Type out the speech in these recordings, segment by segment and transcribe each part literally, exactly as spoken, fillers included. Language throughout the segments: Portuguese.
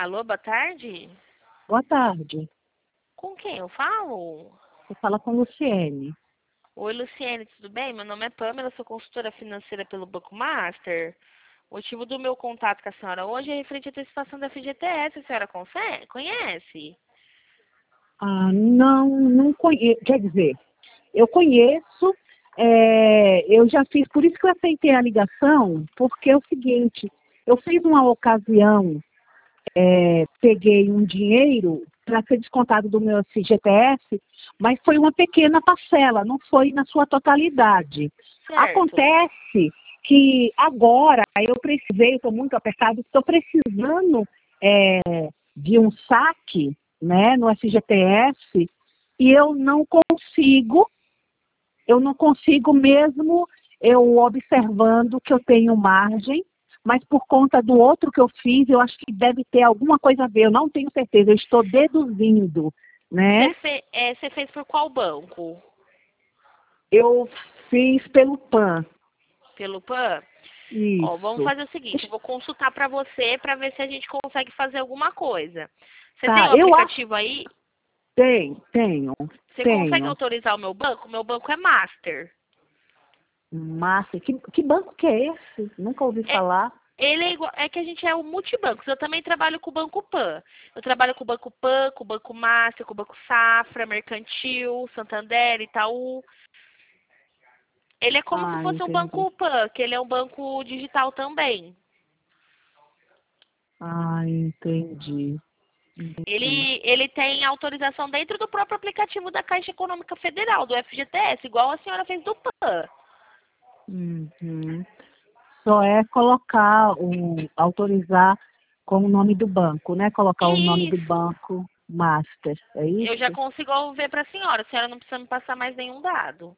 Alô, boa tarde? Boa tarde. Com quem eu falo? Você fala com Luciene. Oi, Luciene, tudo bem? Meu nome é Pamela, sou consultora financeira pelo Banco Master. O motivo do meu contato com a senhora hoje é referente à antecipação da F G T S. A senhora conse- conhece? Ah, não, não conheço. Quer dizer, eu conheço, é, eu já fiz, por isso que eu aceitei a ligação, porque é o seguinte, eu fiz uma ocasião, é, peguei um dinheiro para ser descontado do meu F G T S, mas foi uma pequena parcela, não foi na sua totalidade. Certo. Acontece que agora eu precisei, estou muito apertado, estou precisando é, de um saque, né, no F G T S, e eu não consigo, eu não consigo mesmo eu observando que eu tenho margem, mas por conta do outro que eu fiz, eu acho que deve ter alguma coisa a ver, eu não tenho certeza, eu estou deduzindo, Você, né? fe- é, você fez por qual banco? Eu fiz pelo PAN, Pelo Pan? Ó, vamos isso. fazer o seguinte, eu vou consultar para você para ver se a gente consegue fazer alguma coisa. Você tem Tá, o eu acho aplicativo aí? que tem, tenho, Você consegue tenho. autorizar o meu banco? Meu banco é Master. Massa, que, que banco que é esse? Nunca ouvi É, falar. ele é igual, é que a gente é o multibancos. Eu também trabalho com o Banco Pan. Eu trabalho com o Banco Pan, com o Banco Master, com o Banco Safra, Mercantil, Santander, Itaú. Ele é como se Ah, fosse um entendi. Banco Pan, que ele é um banco digital também. Ah, entendi. Entendi. Ele, ele tem autorização dentro do próprio aplicativo da Caixa Econômica Federal, do F G T S, igual a senhora fez do Pan. Uhum. Só é colocar o autorizar com o nome do banco, né? Colocar o nome do Isso. banco master, é Eu já isso? consigo ver para a senhora. A senhora não precisa me passar mais nenhum dado.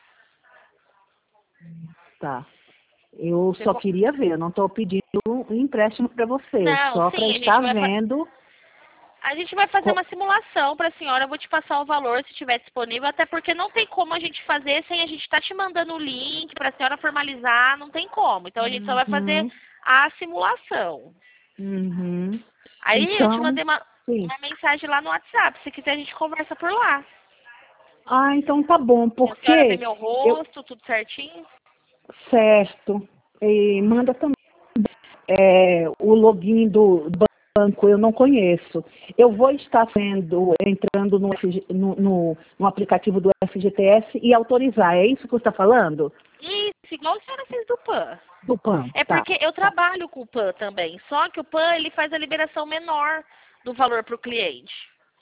Tá. Eu Você só co- queria ver, eu não estou pedindo um empréstimo para você, Não, só para sim, a gente estar vai fa- vendo. a gente vai fazer co- uma simulação para a senhora. Eu vou te passar o valor se estiver disponível, até porque não tem como a gente fazer sem a gente estar te mandando o link para a senhora formalizar, não tem como. Então a gente só vai fazer Uhum, a simulação. uhum. Aí eu te Então, mandei uma, sim. uma mensagem lá no WhatsApp. Se quiser a gente conversa por lá. Ah, então tá bom, E a senhora vê porque meu eu, rosto, tudo certinho? certo, e manda também é, o login do banco, eu não conheço. Eu vou estar sendo, entrando no, F G no, no, no aplicativo do F G T S e autorizar, é isso que você está falando? Isso, igual a senhora fez do Pan. Do PAN, É tá, porque eu tá. trabalho com o Pan também. Só que o Pan ele faz a liberação menor do valor para o cliente.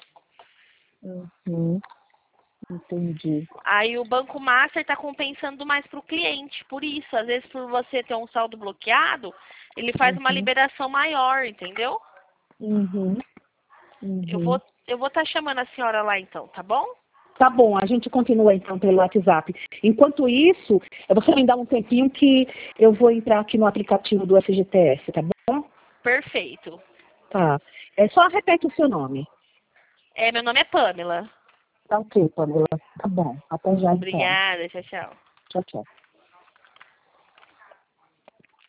Uhum, entendi. Aí o Banco Master está compensando mais para o cliente. Por isso, às vezes por você ter um saldo bloqueado, ele faz uma Uhum, liberação maior, entendeu? uhum, Eu vou uhum. eu vou estar chamando a senhora lá então, tá bom? Tá bom, a gente continua então pelo WhatsApp. Enquanto isso, você me dá um tempinho que eu vou entrar aqui no aplicativo do F G T S, tá bom? Perfeito. Tá. É só repete o seu nome. É, meu nome é Pamela. Tá ok, Pamela. Tá bom. Até já então. Obrigada, tchau, tchau. Tchau, tchau.